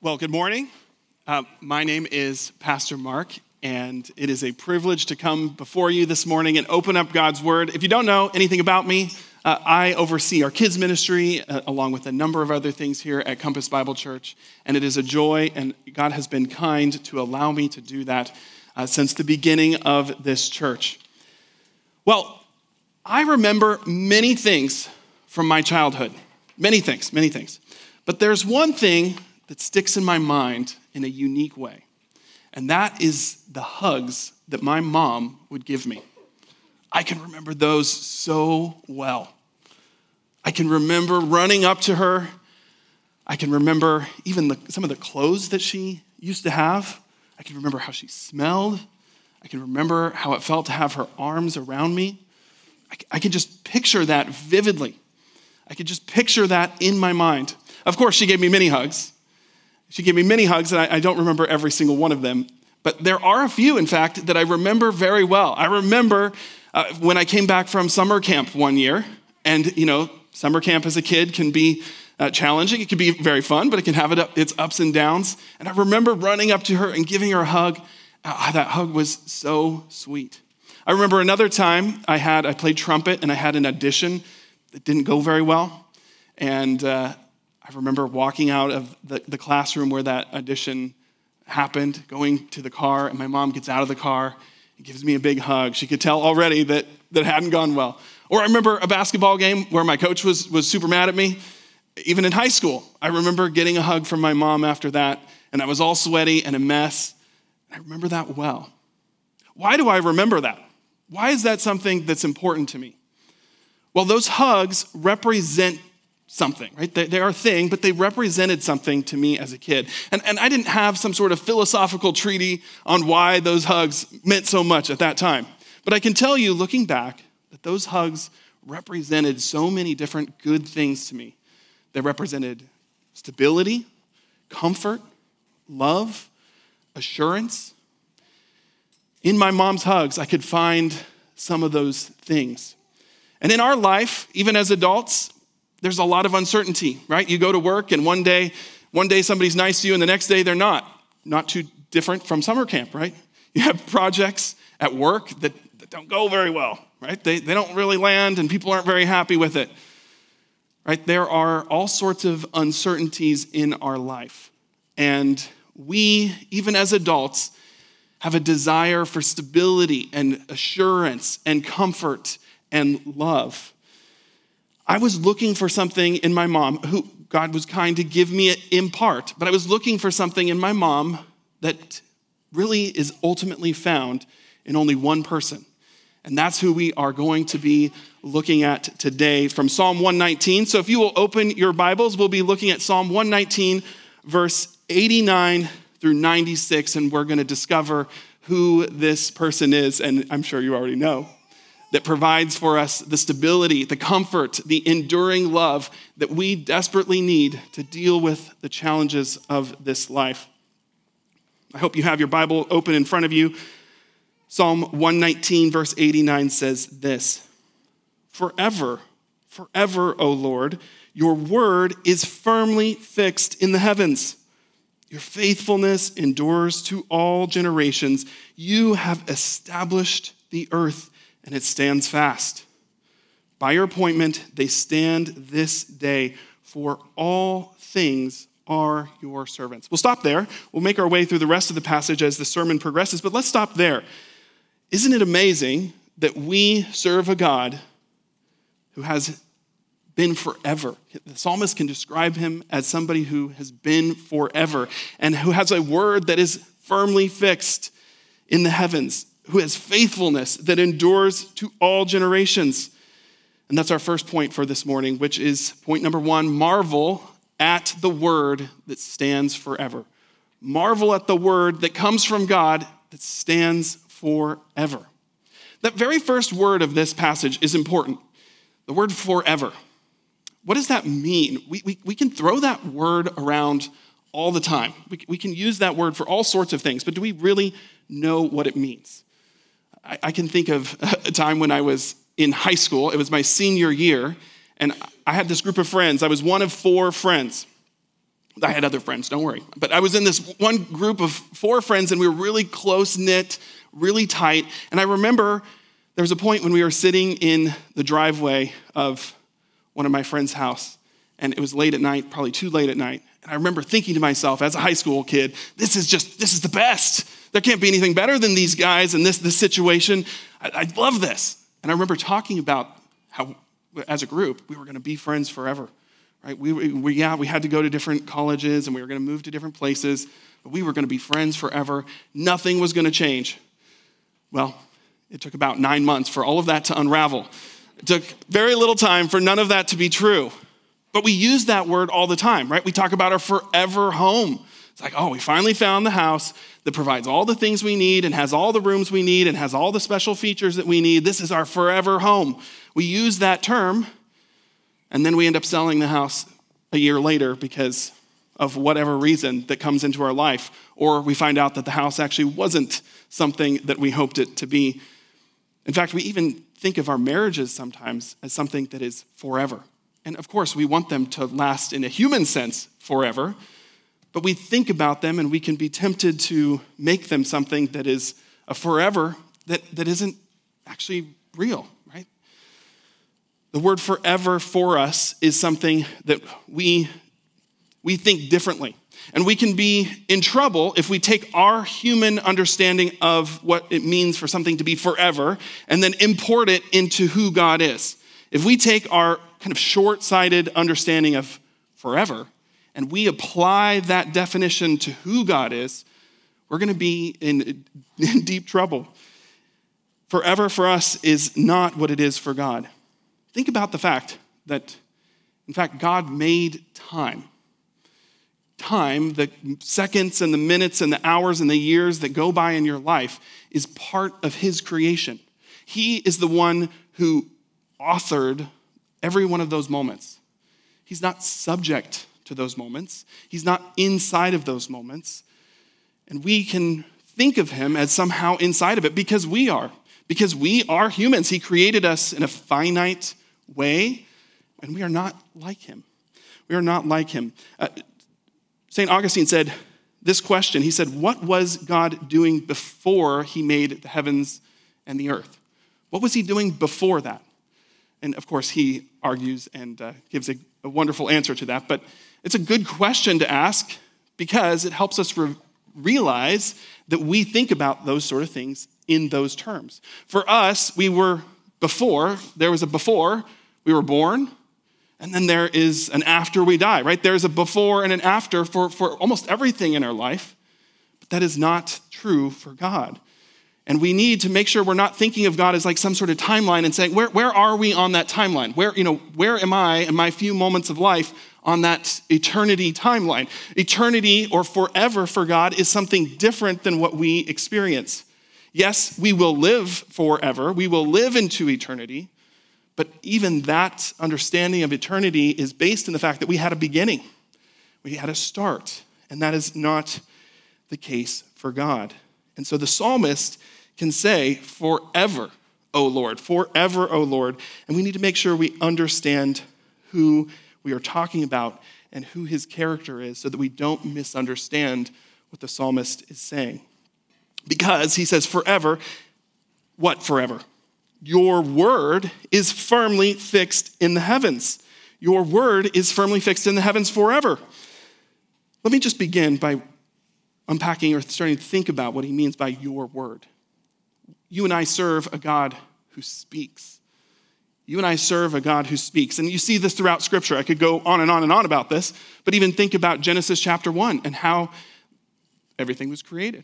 Well, good morning. My name is Pastor Mark, and it is a privilege to come before you this morning and open up God's Word. If you don't know anything about me, I oversee our kids ministry along with a number of other things here at Compass Bible Church, and it is a joy, and God has been kind to allow me to do that since the beginning of this church. Well, I remember many things from my childhood, many things. But there's one thing that sticks in my mind in a unique way. And that is the hugs that my mom would give me. I can remember those so well. I can remember running up to her. I can remember even some of the clothes that she used to have. I can remember how she smelled. I can remember how it felt to have her arms around me. I can just picture that vividly. I could just picture that in my mind. Of course, she gave me many hugs. And I don't remember every single one of them. But there are a few, in fact, that I remember very well. I remember when I came back from summer camp one year. And, summer camp as a kid can be challenging. It can be very fun, but it can have its ups and downs. And I remember running up to her and giving her a hug. That hug was so sweet. I remember another time I played trumpet and I had an audition that didn't go very well. And I remember walking out of the classroom where that audition happened, going to the car, and my mom gets out of the car and gives me a big hug. She could tell already that it hadn't gone well. Or I remember a basketball game where my coach was super mad at me. Even in high school, I remember getting a hug from my mom after that, and I was all sweaty and a mess. I remember that well. Why do I remember that? Why is that something that's important to me? Well, those hugs represent something, right? They are a thing, but they represented something to me as a kid. And I didn't have some sort of philosophical treatise on why those hugs meant so much at that time. But I can tell you, looking back, that those hugs represented so many different good things to me. They represented stability, comfort, love, assurance. In my mom's hugs, I could find some of those things. And in our life, even as adults, there's a lot of uncertainty, right? You go to work and one day somebody's nice to you and the next day they're not. Not too different from summer camp, right? You have projects at work that don't go very well, right? They don't really land and people aren't very happy with it, right? There are all sorts of uncertainties in our life. And we, even as adults, have a desire for stability and assurance and comfort and love. I was looking for something in my mom, who God was kind to give me in part, but I was looking for something in my mom that really is ultimately found in only one person. And that's who we are going to be looking at today from Psalm 119. So if you will open your Bibles, we'll be looking at Psalm 119, verse 89 through 96, and we're going to discover who this person is, and I'm sure you already know, that provides for us the stability, the comfort, the enduring love that we desperately need to deal with the challenges of this life. I hope you have your Bible open in front of you. Psalm 119, verse 89 says this: Forever, O Lord, your word is firmly fixed in the heavens. Your faithfulness endures to all generations. You have established the earth, and it stands fast. By your appointment, they stand this day, for all things are your servants. We'll stop there. We'll make our way through the rest of the passage as the sermon progresses, but let's stop there. Isn't it amazing that we serve a God who has been forever? The psalmist can describe him as somebody who has been forever and who has a word that is firmly fixed in the heavens, who has faithfulness that endures to all generations. And that's our first point for this morning, which is point number one: marvel at the word that stands forever. Marvel at the word that comes from God that stands forever. That very first word of this passage is important. The word forever. What does that mean? We can throw that word around all the time. We can use that word for all sorts of things, but do we really know what it means? I can think of a time when I was in high school. It was my senior year, and I had this group of friends. I was one of 4 friends. I had other friends, don't worry. But I was in this one group of 4 friends, and we were really close-knit, really tight. And I remember there was a point when we were sitting in the driveway of one of my friend's house, and it was late at night, probably too late at night. And I remember thinking to myself as a high school kid, this is the best. There can't be anything better than these guys in this situation. I love this. And I remember talking about how, as a group, we were going to be friends forever. Right? We had to go to different colleges and we were going to move to different places, but we were going to be friends forever. Nothing was going to change. Well, it took about 9 months for all of that to unravel. It took very little time for none of that to be true. But we use that word all the time, right? We talk about our forever home. It's like, oh, we finally found the house that provides all the things we need and has all the rooms we need and has all the special features that we need. This is our forever home. We use that term, and then we end up selling the house a year later because of whatever reason that comes into our life. Or we find out that the house actually wasn't something that we hoped it to be. In fact, we even think of our marriages sometimes as something that is forever. And of course, we want them to last in a human sense forever. But we think about them and we can be tempted to make them something that is a forever that isn't actually real, right? The word forever for us is something that we think differently. And we can be in trouble if we take our human understanding of what it means for something to be forever and then import it into who God is. If we take our kind of short-sighted understanding of forever and we apply that definition to who God is, we're going to be in deep trouble. Forever for us is not what it is for God. Think about the fact that, in fact, God made time. Time, the seconds and the minutes and the hours and the years that go by in your life, is part of his creation. He is the one who authored every one of those moments. He's not subject to those moments. He's not inside of those moments. And we can think of him as somehow inside of it because we are. Because we are humans. He created us in a finite way, and we are not like him. We are not like him. St. Augustine said this question. He said, what was God doing before he made the heavens and the earth? What was he doing before that? And of course, he argues and gives a wonderful answer to that. But it's a good question to ask because it helps us realize that we think about those sort of things in those terms. For us, there was a before we were born, and then there is an after we die, right? There's a before and an after for almost everything in our life, but that is not true for God. And we need to make sure we're not thinking of God as like some sort of timeline and saying, where are we on that timeline? Where am I in my few moments of life on that eternity timeline? Eternity or forever for God is something different than what we experience. Yes, we will live forever. We will live into eternity. But even that understanding of eternity is based in the fact that we had a beginning. We had a start. And that is not the case for God. And so the psalmist can say, forever, O Lord, forever, O Lord. And we need to make sure we understand who we are talking about and who his character is so that we don't misunderstand what the psalmist is saying. Because he says forever, what forever? Your word is firmly fixed in the heavens. Your word is firmly fixed in the heavens forever. Let me just begin by unpacking or starting to think about what he means by your word. You and I serve a God who speaks. You and I serve a God who speaks. And you see this throughout Scripture. I could go on and on and on about this, but even think about Genesis chapter 1 and how everything was created.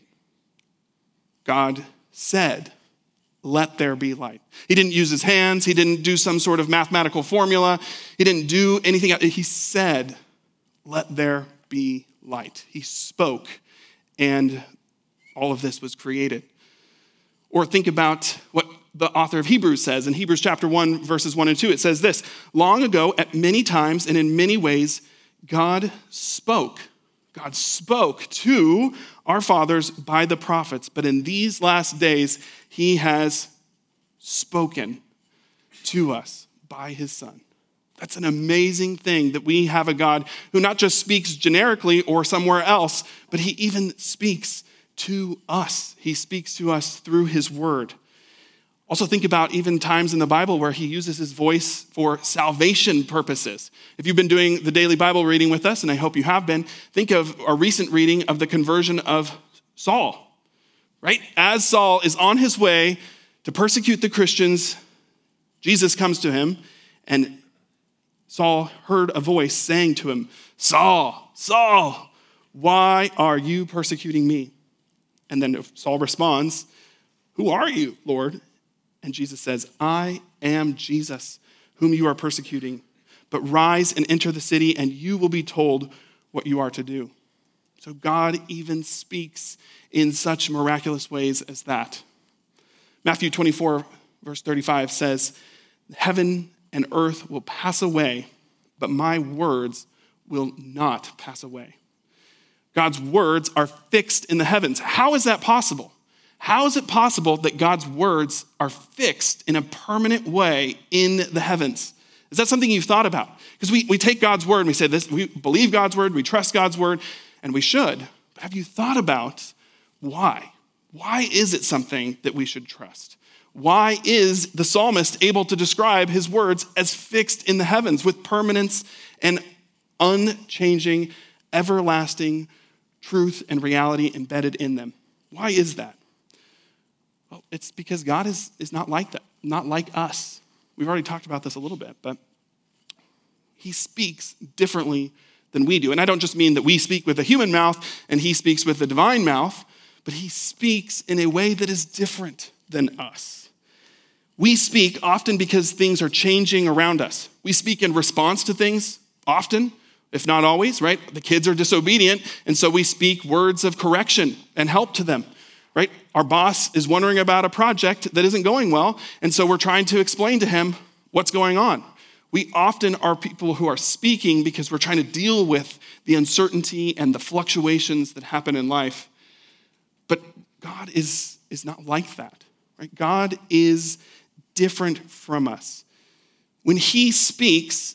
God said, let there be light. He didn't use his hands. He didn't do some sort of mathematical formula. He didn't do anything else. He said, let there be light. He spoke, and all of this was created. Or think about what the author of Hebrews says. In Hebrews chapter 1, verses 1 and 2, it says this, long ago, at many times and in many ways, God spoke. God spoke to our fathers by the prophets, but in these last days, he has spoken to us by his Son. That's an amazing thing that we have a God who not just speaks generically or somewhere else, but he even speaks to us. He speaks to us through his word. Also think about even times in the Bible where he uses his voice for salvation purposes. If you've been doing the daily Bible reading with us, and I hope you have been, think of our recent reading of the conversion of Saul, right? As Saul is on his way to persecute the Christians, Jesus comes to him, and Saul heard a voice saying to him, "Saul, Saul, why are you persecuting me?" And then Saul responds, "Who are you, Lord?" And Jesus says, "I am Jesus, whom you are persecuting. But rise and enter the city, and you will be told what you are to do." So God even speaks in such miraculous ways as that. Matthew 24, verse 35 says, "Heaven and earth will pass away, but my words will not pass away." God's words are fixed in the heavens. How is that possible? How is it possible that God's words are fixed in a permanent way in the heavens? Is that something you've thought about? Because we take God's word and we say this, we believe God's word, we trust God's word, and we should. But have you thought about why? Why is it something that we should trust? Why is the psalmist able to describe his words as fixed in the heavens with permanence and unchanging, everlasting truth and reality embedded in them? Why is that? Well, it's because God is not like that, not like us. We've already talked about this a little bit, but he speaks differently than we do. And I don't just mean that we speak with a human mouth and he speaks with a divine mouth, but he speaks in a way that is different than us. We speak often because things are changing around us. We speak in response to things often, if not always, right? The kids are disobedient, and so we speak words of correction and help to them, right? Our boss is wondering about a project that isn't going well, and so we're trying to explain to him what's going on. We often are people who are speaking because we're trying to deal with the uncertainty and the fluctuations that happen in life. But God is not like that, right? God is different from us. When he speaks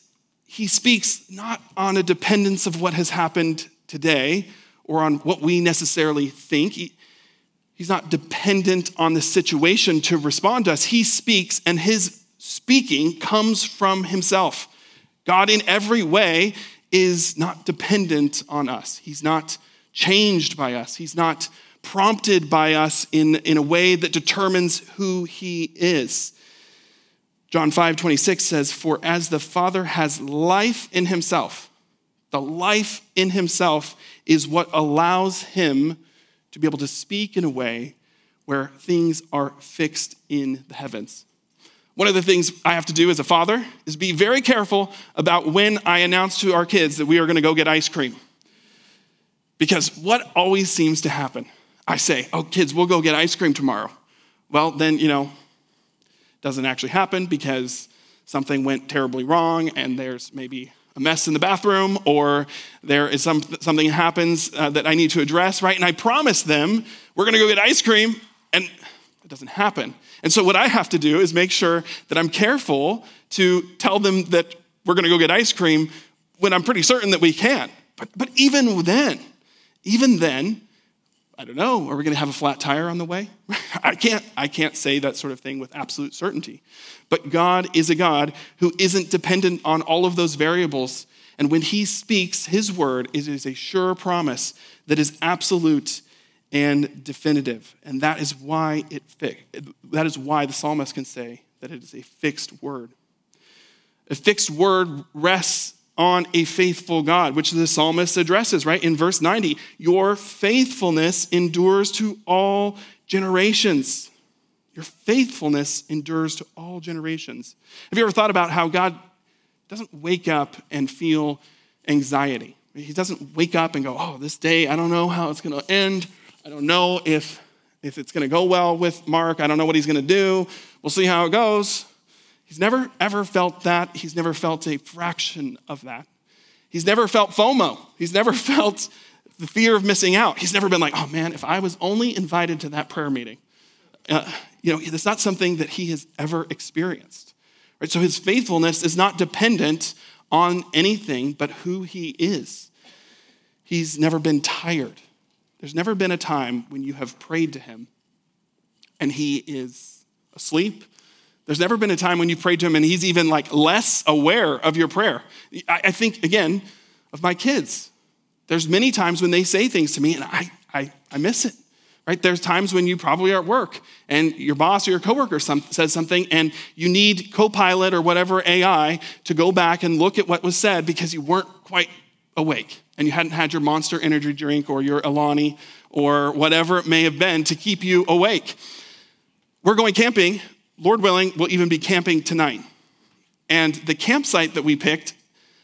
not on a dependence of what has happened today or on what we necessarily think. He's not dependent on the situation to respond to us. He speaks, and his speaking comes from himself. God in every way is not dependent on us. He's not changed by us. He's not prompted by us in a way that determines who he is. John 5:26 says, "For as the Father has life in himself," the life in himself is what allows him to be able to speak in a way where things are fixed in the heavens. One of the things I have to do as a father is be very careful about when I announce to our kids that we are going to go get ice cream. Because what always seems to happen? I say, "Oh, kids, we'll go get ice cream tomorrow." Well, then, doesn't actually happen because something went terribly wrong and there's maybe a mess in the bathroom or there is something happens that I need to address, right? And I promise them we're going to go get ice cream and it doesn't happen. And so what I have to do is make sure that I'm careful to tell them that we're going to go get ice cream when I'm pretty certain that we can. But even then, I don't know, are we going to have a flat tire on the way? I can't say that sort of thing with absolute certainty. But God is a God who isn't dependent on all of those variables. And when he speaks his word, it is a sure promise that is absolute and definitive. And that is why the psalmist can say that it is a fixed word. A fixed word rests on a faithful God, which the psalmist addresses, right? In verse 90, "Your faithfulness endures to all generations." Your faithfulness endures to all generations. Have you ever thought about how God doesn't wake up and feel anxiety? He doesn't wake up and go, "Oh, this day, I don't know how it's going to end. I don't know if it's going to go well with Mark. I don't know what he's going to do. We'll see how it goes." He's never, ever felt that. He's never felt a fraction of that. He's never felt FOMO. He's never felt the fear of missing out. He's never been like, "Oh man, if I was only invited to that prayer meeting." That's not something that he has ever experienced, right? So his faithfulness is not dependent on anything but who he is. He's never been tired. There's never been a time when you have prayed to him and he is asleep. There's never been a time when you prayed to him and he's even like less aware of your prayer. I think, again, of my kids. There's many times when they say things to me and I miss it, right? There's times when you probably are at work and your boss or your coworker says something and you need Copilot or whatever AI to go back and look at what was said because you weren't quite awake and you hadn't had your Monster energy drink or your Alani or whatever it may have been to keep you awake. We're going camping. Lord willing, we'll even be camping tonight. And the campsite that we picked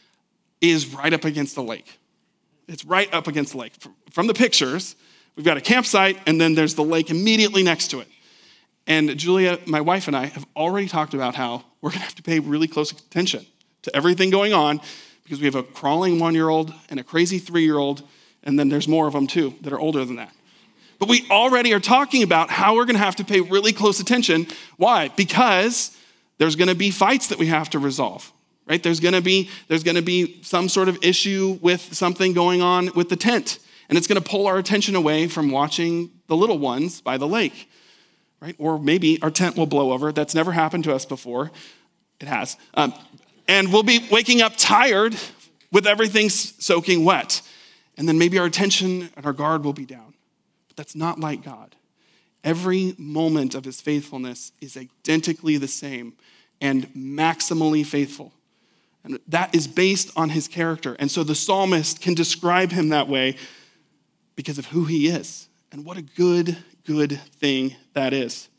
is right up against the lake. It's right up against the lake. From the pictures, we've got a campsite and then there's the lake immediately next to it. And Julia, my wife, and I have already talked about how we're gonna have to pay really close attention to everything going on because we have a crawling 1-year-old and a crazy 3-year-old, and then there's more of them too that are older than that. But we already are talking about how we're gonna have to pay really close attention. Why? Because there's gonna be fights that we have to resolve, right? There's gonna be some sort of issue with something going on with the tent, and it's gonna pull our attention away from watching the little ones by the lake, right? Or maybe our tent will blow over. That's never happened to us before. It has. And we'll be waking up tired with everything soaking wet. And then maybe our attention and our guard will be down. That's not like God. Every moment of his faithfulness is identically the same and maximally faithful. And that is based on his character. And so the psalmist can describe him that way because of who he is. And what a good thing that is.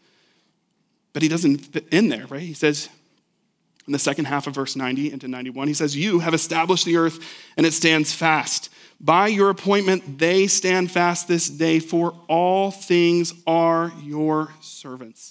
But he doesn't end there, right? He says in the second half of verse 90 into 91, he says, you have established the earth and it stands fast. By your appointment, they stand fast this day, for all things are your servants.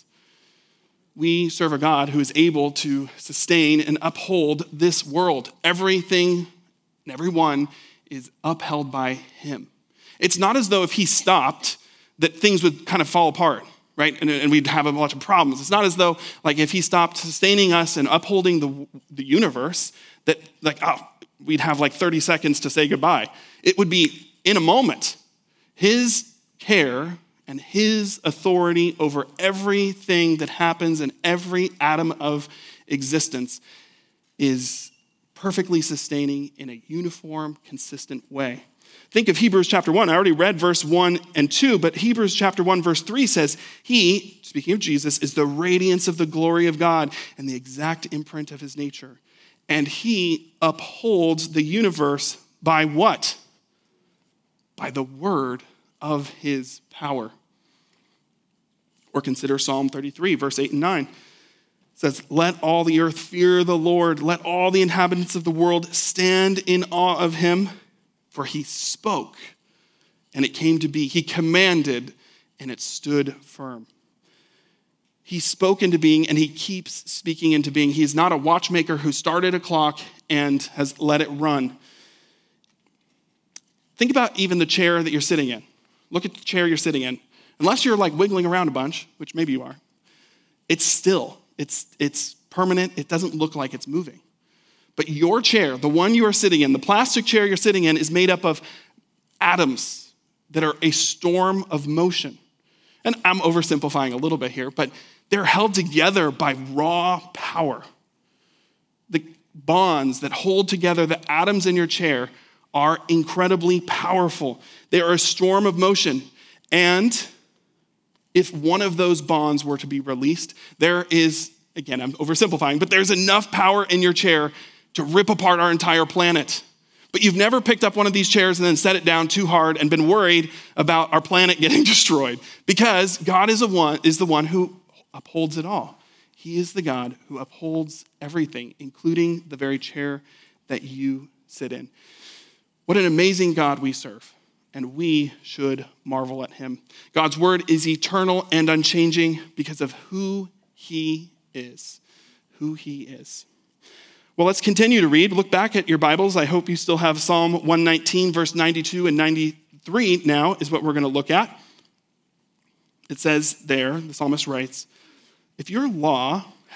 We serve a God who is able to sustain and uphold this world. Everything and everyone is upheld by him. It's not as though if he stopped, that things would kind of fall apart, right? And we'd have a bunch of problems. It's not as though, like, if he stopped sustaining us and upholding the universe, that, like, we'd have like 30 seconds to say goodbye. It would be in a moment. His care and his authority over everything that happens in every atom of existence is perfectly sustaining in a uniform, consistent way. Think of Hebrews chapter 1. I already read verse 1 and 2, but Hebrews chapter 1 verse 3 says, he, speaking of Jesus, is the radiance of the glory of God and the exact imprint of his nature. And he upholds the universe by what? By the word of his power. Or consider Psalm 33, verse 8 and 9. It says, let all the earth fear the Lord. Let all the inhabitants of the world stand in awe of him. For he spoke, and it came to be. He commanded, and it stood firm. He spoke into being, and he keeps speaking into being. He is not a watchmaker who started a clock and has let it run. Think about even the chair that you're sitting in. Look at the chair you're sitting in. Unless you're like wiggling around a bunch, which maybe you are, it's still. It's permanent. It doesn't look like it's moving. But your chair, the one you are sitting in, the plastic chair you're sitting in, is made up of atoms that are a storm of motion. And I'm oversimplifying a little bit here, but they're held together by raw power. The bonds that hold together the atoms in your chair are incredibly powerful. They are a storm of motion. And if one of those bonds were to be released, there is, again, I'm oversimplifying, but there's enough power in your chair to rip apart our entire planet. But you've never picked up one of these chairs and then set it down too hard and been worried about our planet getting destroyed, because God is the one who upholds it all. He is the God who upholds everything, including the very chair that you sit in. What an amazing God we serve, and we should marvel at him. God's word is eternal and unchanging because of who he is. Who he is. Well, let's continue to read. Look back at your Bibles. I hope you still have Psalm 119, verse 92 and 93 now is what we're going to look at. It says there, the psalmist writes, if your law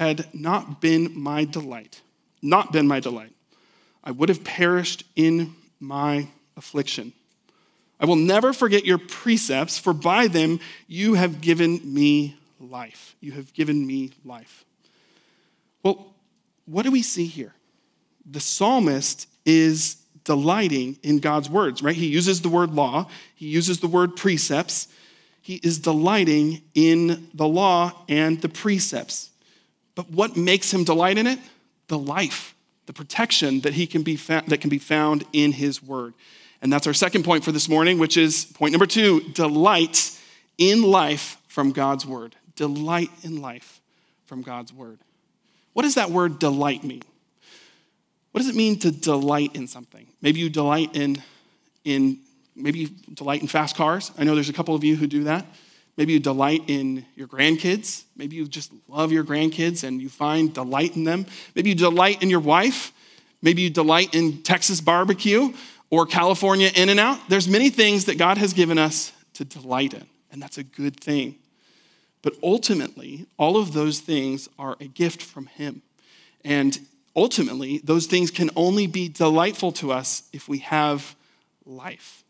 had not been my delight, I would have perished in my affliction. I will never forget your precepts, for by them you have given me life. You have given me life. Well, what do we see here? The psalmist is delighting in God's words, right? He uses the word law. He uses the word precepts. He is delighting in the law and the precepts. But what makes him delight in it? The life, the protection that can be found in his word. And that's our second point for this morning, which is point number 2, delight in life from God's word. Delight in life from God's word. What does that word delight mean? What does it mean to delight in something? Maybe you delight in fast cars. I know there's a couple of you who do that. Maybe you delight in your grandkids. Maybe you just love your grandkids and you find delight in them. Maybe you delight in your wife. Maybe you delight in Texas barbecue or California In-N-Out. There's many things that God has given us to delight in, and that's a good thing. But ultimately, all of those things are a gift from him. And ultimately, those things can only be delightful to us if we have life.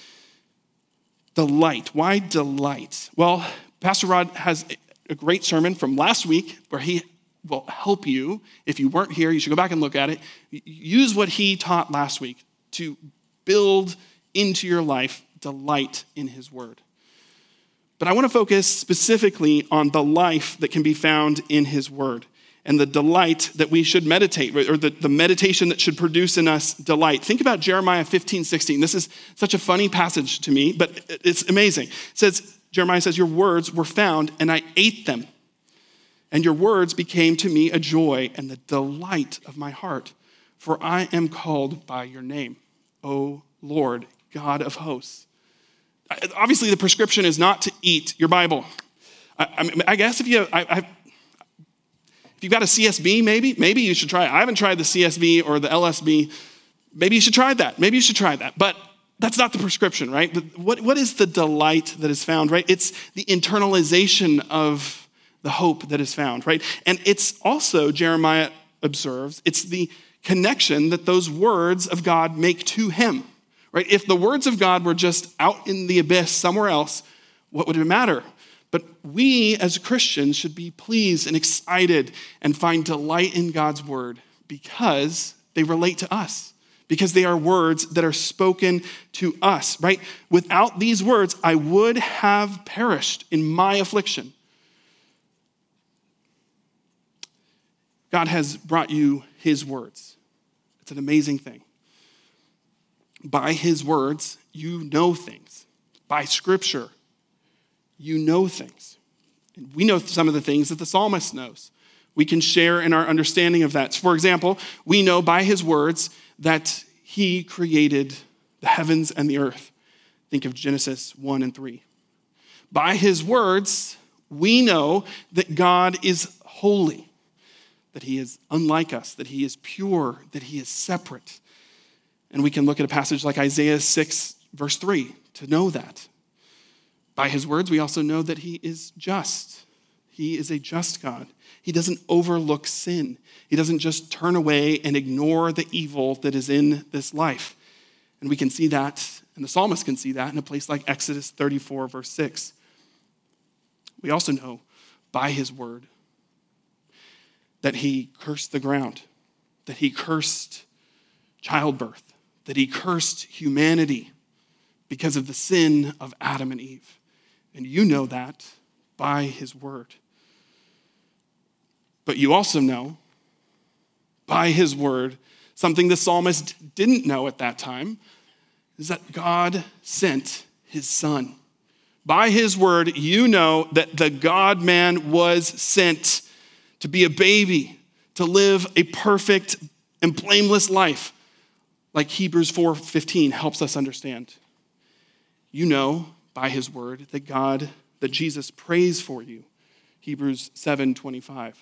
Delight. Why delight? Well, Pastor Rod has a great sermon from last week where he will help you. If you weren't here, you should go back and look at it. Use what he taught last week to build into your life delight in his word. But I want to focus specifically on the life that can be found in his word and the delight that we should meditate, or the meditation that should produce in us delight. Think about Jeremiah 15:16. This is such a funny passage to me, but it's amazing. Jeremiah says, your words were found and I ate them. And your words became to me a joy and the delight of my heart. For I am called by your name, O Lord, God of hosts. Obviously, the prescription is not to eat your Bible. I guess if you've got a CSB, maybe you should try it. I haven't tried the CSB or the LSB. Maybe you should try that. But that's not the prescription, right? What is the delight that is found, right? It's the internalization of the hope that is found, right? And it's also, Jeremiah observes, it's the connection that those words of God make to him, right? If the words of God were just out in the abyss somewhere else, what would it matter? But we as Christians should be pleased and excited and find delight in God's word because they relate to us, because they are words that are spoken to us, right? Without these words, I would have perished in my affliction. God has brought you his words. It's an amazing thing. By his words, you know things. By scripture, you know things. And we know some of the things that the psalmist knows. We can share in our understanding of that. For example, we know by his words that he created the heavens and the earth. Think of Genesis 1 and 3. By his words, we know that God is holy, that he is unlike us, that he is pure, that he is separate. And we can look at a passage like Isaiah 6, verse 3, to know that. By his words, we also know that he is just. He is a just God. He doesn't overlook sin. He doesn't just turn away and ignore the evil that is in this life. And we can see that, and the psalmist can see that in a place like Exodus 34, verse 6. We also know by his word that he cursed the ground, that he cursed childbirth, that he cursed humanity because of the sin of Adam and Eve. And you know that by his word. But you also know by his word something the psalmist didn't know at that time, is that God sent his son. By his word, you know that the God-man was sent to be a baby, to live a perfect and blameless life, like Hebrews 4:15 helps us understand. You know by his word that Jesus prays for you, Hebrews 7:25.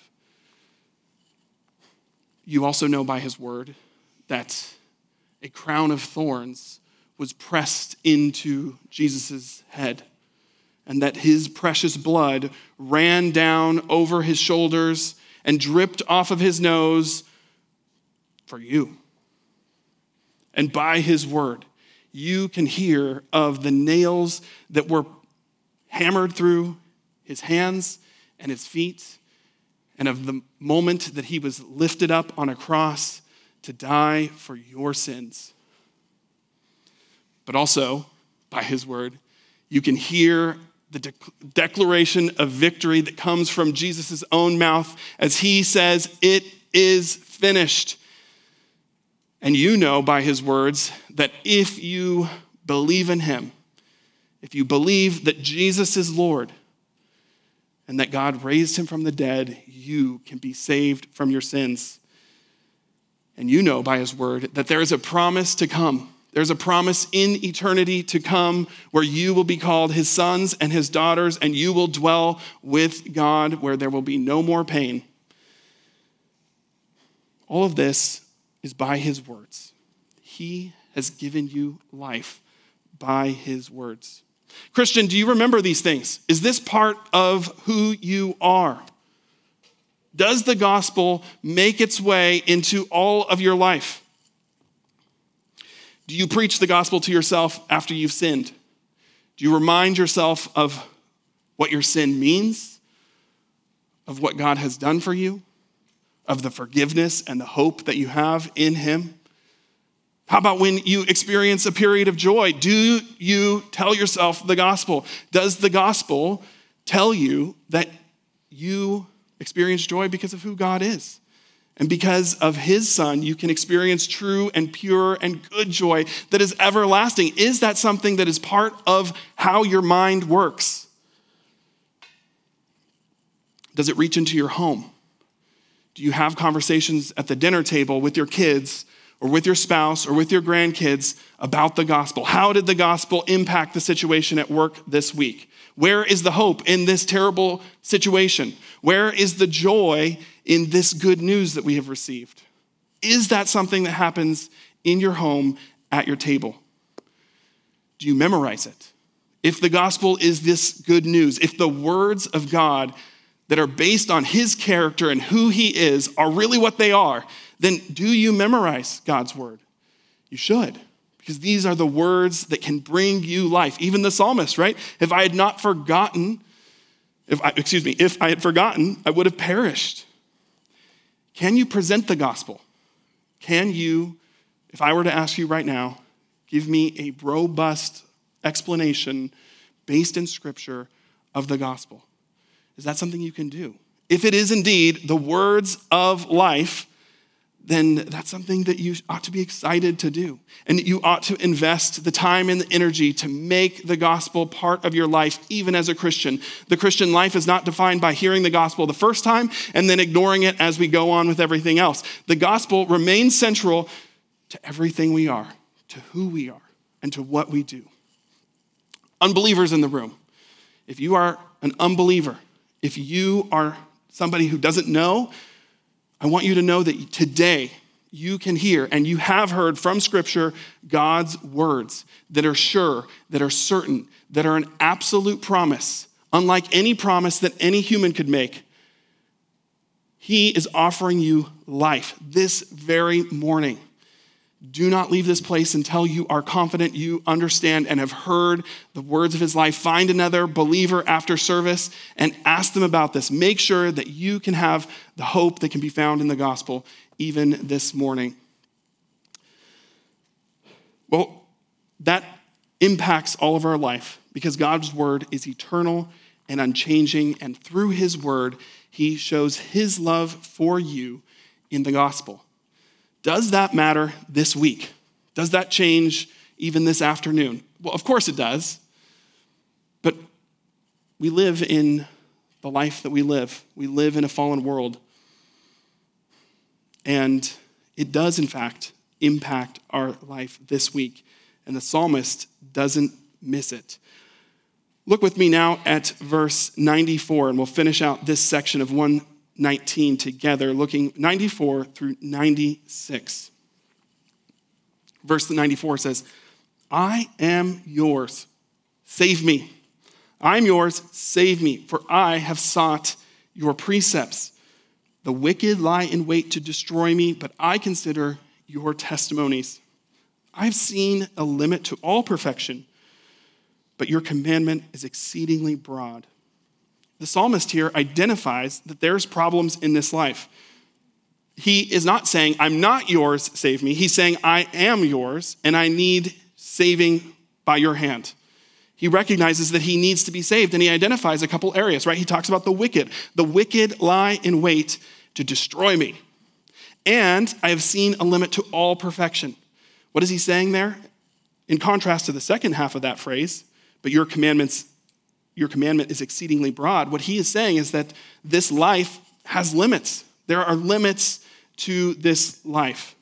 You also know by his word that a crown of thorns was pressed into Jesus' head, and that his precious blood ran down over his shoulders and dripped off of his nose for you. And by his word, you can hear of the nails that were hammered through his hands and his feet, and of the moment that he was lifted up on a cross to die for your sins. But also, by his word, you can hear the declaration of victory that comes from Jesus' own mouth as he says, "It is finished." And you know by his words that if you believe in him, if you believe that Jesus is Lord and that God raised him from the dead, you can be saved from your sins. And you know by his word that there is a promise to come. There's a promise in eternity to come where you will be called his sons and his daughters, and you will dwell with God where there will be no more pain. All of this is by his words. He has given you life by his words. Christian, do you remember these things? Is this part of who you are? Does the gospel make its way into all of your life? Do you preach the gospel to yourself after you've sinned? Do you remind yourself of what your sin means, of what God has done for you, of the forgiveness and the hope that you have in him? How about when you experience a period of joy? Do you tell yourself the gospel? Does the gospel tell you that you experience joy because of who God is? And because of his son, you can experience true and pure and good joy that is everlasting. Is that something that is part of how your mind works? Does it reach into your home? Do you have conversations at the dinner table with your kids or with your spouse or with your grandkids about the gospel? How did the gospel impact the situation at work this week? Where is the hope in this terrible situation? Where is the joy in this good news that we have received? Is that something that happens in your home at your table? Do you memorize it? If the gospel is this good news, if the words of God that are based on his character and who he is are really what they are, then do you memorize God's word? You should, because these are the words that can bring you life. Even the psalmist, right? If I had forgotten, I would have perished. Can you present the gospel? Can you, if I were to ask you right now, give me a robust explanation based in scripture of the gospel? Is that something you can do? If it is indeed the words of life, then that's something that you ought to be excited to do. And you ought to invest the time and the energy to make the gospel part of your life, even as a Christian. The Christian life is not defined by hearing the gospel the first time and then ignoring it as we go on with everything else. The gospel remains central to everything we are, to who we are, and to what we do. Unbelievers in the room, if you are an unbeliever, if you are somebody who doesn't know, I want you to know that today you can hear and you have heard from Scripture God's words that are sure, that are certain, that are an absolute promise, unlike any promise that any human could make. He is offering you life this very morning. Do not leave this place until you are confident you understand and have heard the words of his life. Find another believer after service and ask them about this. Make sure that you can have the hope that can be found in the gospel even this morning. Well, that impacts all of our life because God's word is eternal and unchanging, and through his word, he shows his love for you in the gospel. Does that matter this week? Does that change even this afternoon? Well, of course it does. But we live in the life that we live. We live in a fallen world. And it does, in fact, impact our life this week. And the psalmist doesn't miss it. Look with me now at verse 94, and we'll finish out this section of 119 together, looking 94 through 96. Verse 94 says, I am yours, save me. I am yours, save me, for I have sought your precepts. The wicked lie in wait to destroy me, but I consider your testimonies. I've seen a limit to all perfection, but your commandment is exceedingly broad. The psalmist here identifies that there's problems in this life. He is not saying, I'm not yours, save me. He's saying, I am yours, and I need saving by your hand. He recognizes that he needs to be saved, and he identifies a couple areas, right? He talks about the wicked. The wicked lie in wait to destroy me. And I have seen a limit to all perfection. What is he saying there? In contrast to the second half of that phrase, but your commandment is exceedingly broad. What he is saying is that this life has limits. There are limits to this life.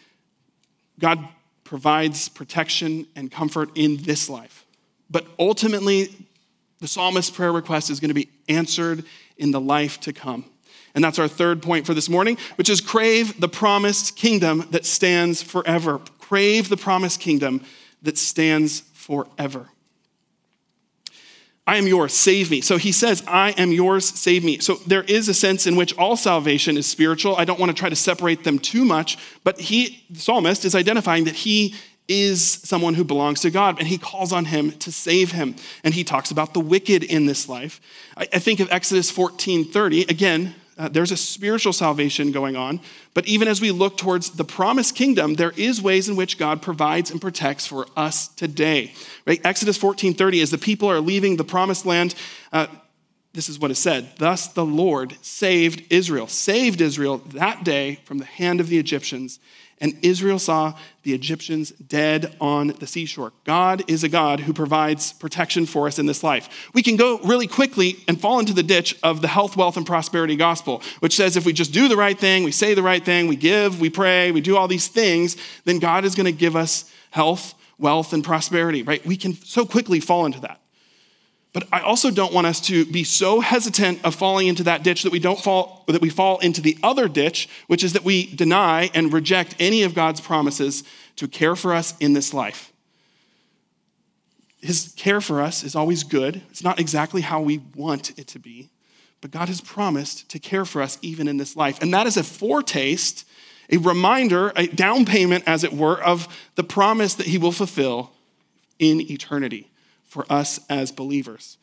God provides protection and comfort in this life. But ultimately, the psalmist's prayer request is going to be answered in the life to come. And that's our third point for this morning, which is crave the promised kingdom that stands forever. Crave the promised kingdom that stands forever. I am yours, save me. So he says, I am yours, save me. So there is a sense in which all salvation is spiritual. I don't want to try to separate them too much, but the psalmist is identifying that he is someone who belongs to God, and he calls on him to save him. And he talks about the wicked in this life. I think of Exodus 14:30. Again, there's a spiritual salvation going on, but even as we look towards the promised kingdom, there is ways in which God provides and protects for us today. Right? Exodus 14:30, as the people are leaving the promised land, this is what is said. Thus the Lord saved Israel that day from the hand of the Egyptians, and Israel saw the Egyptians dead on the seashore. God is a God who provides protection for us in this life. We can go really quickly and fall into the ditch of the health, wealth, and prosperity gospel, which says if we just do the right thing, we say the right thing, we give, we pray, we do all these things, then God is going to give us health, wealth, and prosperity, right? We can so quickly fall into that. But I also don't want us to be so hesitant of falling into that ditch that we fall into the other ditch, which is that we deny and reject any of God's promises to care for us in this life. His care for us is always good. It's not exactly how we want it to be, but God has promised to care for us even in this life. And that is a foretaste, a reminder, a down payment, as it were, of the promise that he will fulfill in eternity for us as believers.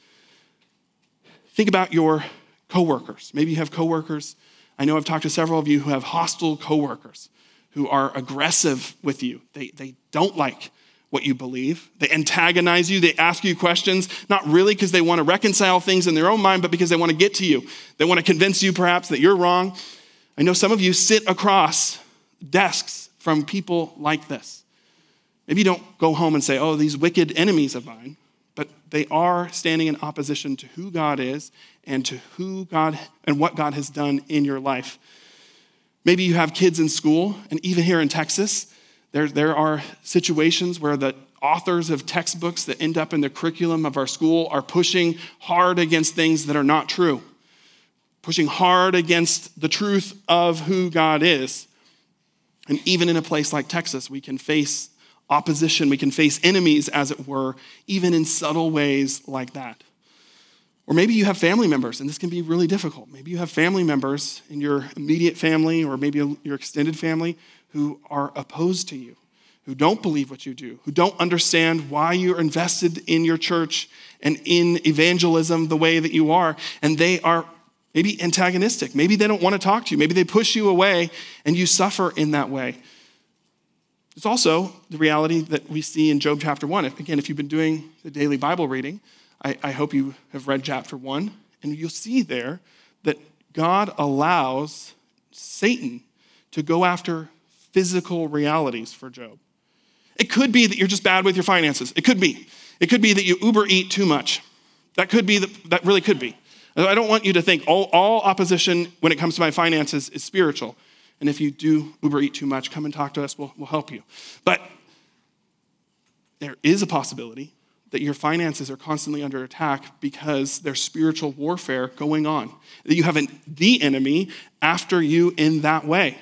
Think about your coworkers. Maybe you have coworkers. I know I've talked to several of you who have hostile coworkers who are aggressive with you. They don't like what you believe. They antagonize you. They ask you questions, not really because they want to reconcile things in their own mind, but because they want to get to you. They want to convince you perhaps that you're wrong. I know some of you sit across desks from people like this. Maybe you don't go home and say, oh, these wicked enemies of mine. But they are standing in opposition to who God is and to who God and what God has done in your life. Maybe you have kids in school, and even here in Texas, there are situations where the authors of textbooks that end up in the curriculum of our school are pushing hard against things that are not true, pushing hard against the truth of who God is. And even in a place like Texas, we can face opposition, we can face enemies, as it were, even in subtle ways like that. Or maybe you have family members, and this can be really difficult. Maybe you have family members in your immediate family or maybe your extended family who are opposed to you, who don't believe what you do, who don't understand why you're invested in your church and in evangelism the way that you are, and they are maybe antagonistic. Maybe they don't want to talk to you. Maybe they push you away, and you suffer in that way. It's also the reality that we see in Job chapter 1. If you've been doing the daily Bible reading, I hope you have read chapter 1, and you'll see there that God allows Satan to go after physical realities for Job. It could be that you're just bad with your finances. It could be. It could be that you Uber eat too much. That really could be. I don't want you to think all opposition when it comes to my finances is spiritual. And if you do Uber eat too much, come and talk to us. We'll help you. But there is a possibility that your finances are constantly under attack because there's spiritual warfare going on. That you have the enemy after you in that way.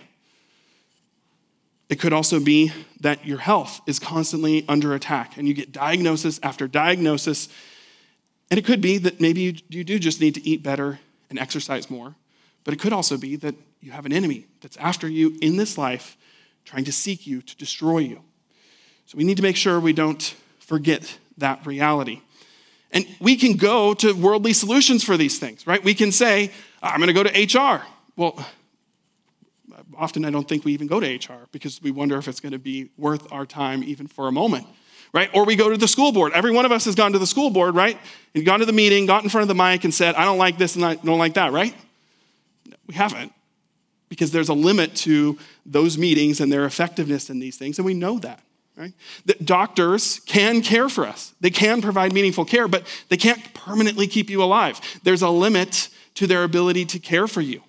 It could also be that your health is constantly under attack and you get diagnosis after diagnosis. And it could be that maybe you do just need to eat better and exercise more. But it could also be that you have an enemy that's after you in this life, trying to seek you, to destroy you. So we need to make sure we don't forget that reality. And we can go to worldly solutions for these things, right? We can say, I'm going to go to HR. Well, often I don't think we even go to HR because we wonder if it's going to be worth our time even for a moment, right? Or we go to the school board. Every one of us has gone to the school board, right? And gone to the meeting, got in front of the mic and said, I don't like this and I don't like that, right? No, we haven't, because there's a limit to those meetings and their effectiveness in these things, and we know that. Right? The doctors can care for us. They can provide meaningful care, but they can't permanently keep you alive. There's a limit to their ability to care for you.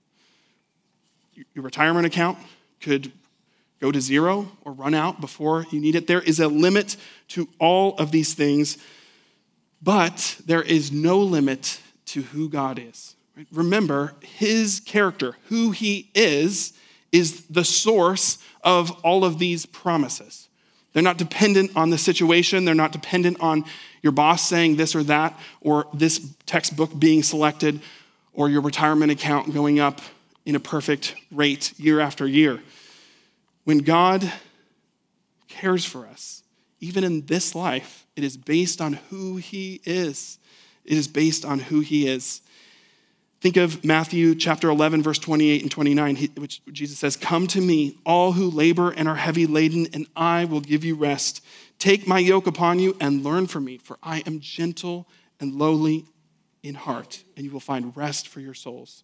Your retirement account could go to zero or run out before you need it. There is a limit to all of these things, but there is no limit to who God is. Right? Remember, his character, who he is the source of all of these promises. They're not dependent on the situation. They're not dependent on your boss saying this or that, or this textbook being selected, or your retirement account going up in a perfect rate year after year. When God cares for us, even in this life, it is based on who he is. It is based on who he is. Think of Matthew chapter 11, verse 28 and 29, which Jesus says, come to me, all who labor and are heavy laden, and I will give you rest. Take my yoke upon you and learn from me, for I am gentle and lowly in heart, and you will find rest for your souls.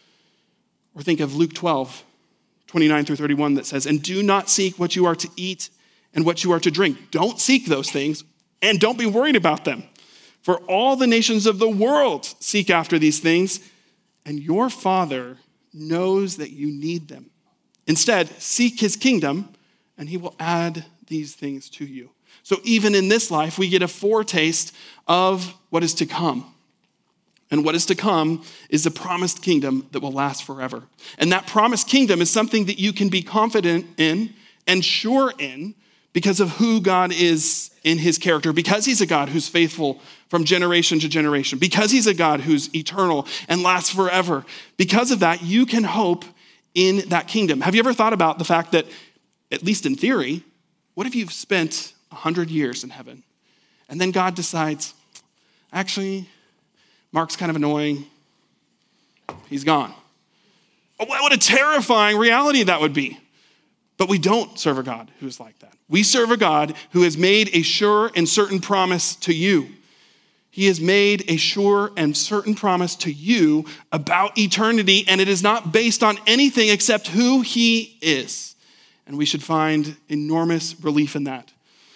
Or think of Luke 12, 29 through 31, that says, and do not seek what you are to eat and what you are to drink. Don't seek those things, and don't be worried about them. For all the nations of the world seek after these things, and your Father knows that you need them. Instead, seek his kingdom, and he will add these things to you. So even in this life, we get a foretaste of what is to come. And what is to come is the promised kingdom that will last forever. And that promised kingdom is something that you can be confident in and sure in because of who God is in his character, because he's a God who's faithful from generation to generation, because he's a God who's eternal and lasts forever. Because of that, you can hope in that kingdom. Have you ever thought about the fact that, at least in theory, what if you've spent 100 years in heaven and then God decides, actually, Mark's kind of annoying, he's gone. Oh, what a terrifying reality that would be. But we don't serve a God who is like that. We serve a God who has made a sure and certain promise to you. He has made a sure and certain promise to you about eternity, and it is not based on anything except who he is. And we should find enormous relief in that.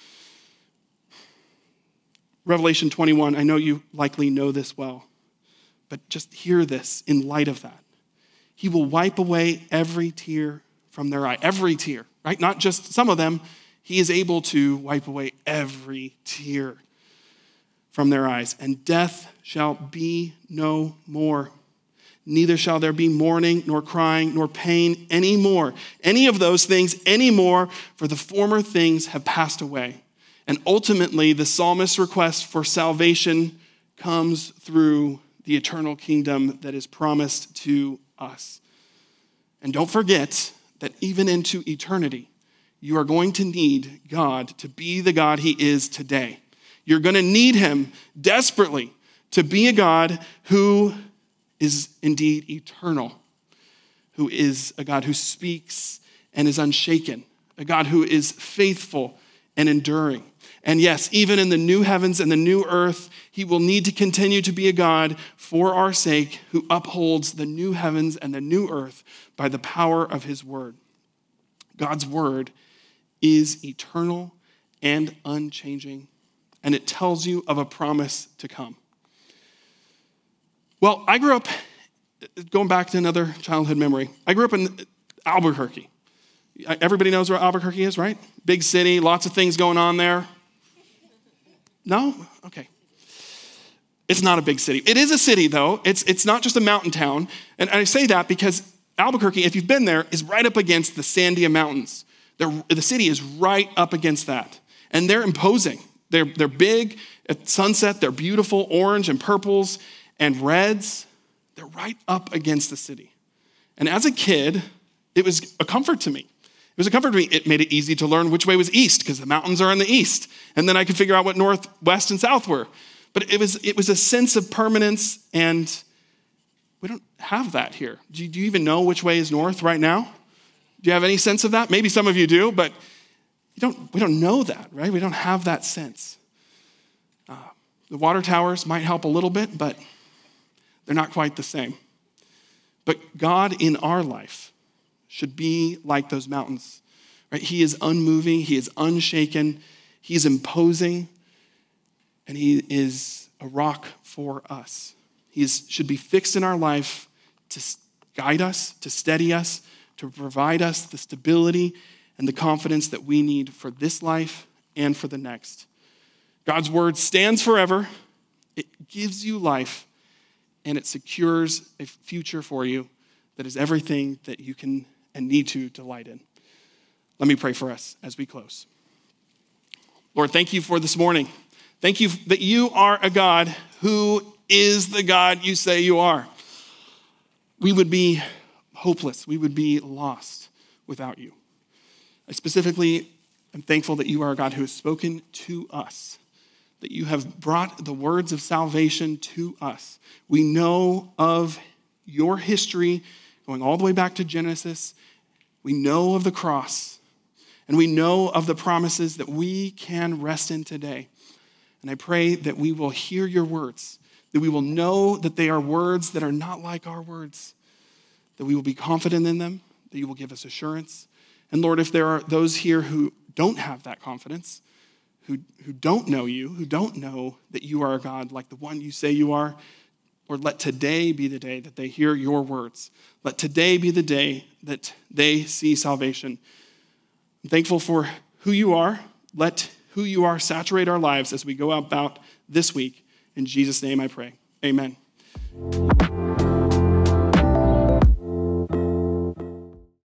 Revelation 21, I know you likely know this well, but just hear this in light of that. He will wipe away every tear from their eye. Every tear, right? Not just some of them. He is able to wipe away every tear from their eyes. And death shall be no more. Neither shall there be mourning, nor crying, nor pain anymore. Any of those things anymore, for the former things have passed away. And ultimately, the psalmist's request for salvation comes through the eternal kingdom that is promised to us. And don't forget that even into eternity, you are going to need God to be the God he is today. You're going to need him desperately to be a God who is indeed eternal, who is a God who speaks and is unshaken, a God who is faithful and enduring. And yes, even in the new heavens and the new earth, he will need to continue to be a God for our sake who upholds the new heavens and the new earth by the power of his word. God's word is eternal and unchanging, and it tells you of a promise to come. Well, I grew up, going back to another childhood memory, I grew up in Albuquerque. Everybody knows where Albuquerque is, right? Big city, lots of things going on there. No? Okay. It's not a big city. It is a city, though. It's not just a mountain town. And I say that because Albuquerque, if you've been there, is right up against the Sandia Mountains. The city is right up against that. And they're imposing. They're big. At sunset, they're beautiful, orange and purples and reds. They're right up against the city. And as a kid, it was a comfort to me. It was a comfort to me. It made it easy to learn which way was east because the mountains are in the east. And then I could figure out what north, west, and south were. But it was a sense of permanence, and we don't have that here. Do you even know which way is north right now? Do you have any sense of that? Maybe some of you do, but we don't know that, right? We don't have that sense. The water towers might help a little bit, but they're not quite the same. But God in our life should be like those mountains, right? He is unmoving, he is unshaken, he is imposing, and he is a rock for us. He should be fixed in our life to guide us, to steady us, to provide us the stability and the confidence that we need for this life and for the next. God's word stands forever. It gives you life, and it secures a future for you that is everything that you can and need to delight in. Let me pray for us as we close. Lord, thank you for this morning. Thank you that you are a God who is the God you say you are. We would be hopeless. We would be lost without you. I specifically am thankful that you are a God who has spoken to us, that you have brought the words of salvation to us. We know of your history going all the way back to Genesis. We know of the cross, and we know of the promises that we can rest in today. And I pray that we will hear your words, that we will know that they are words that are not like our words, that we will be confident in them, that you will give us assurance. And Lord, if there are those here who don't have that confidence, who don't know you, who don't know that you are a God like the one you say you are, Lord, let today be the day that they hear your words. Let today be the day that they see salvation. I'm thankful for who you are. Let who you are saturate our lives as we go about this week. In Jesus' name I pray. Amen.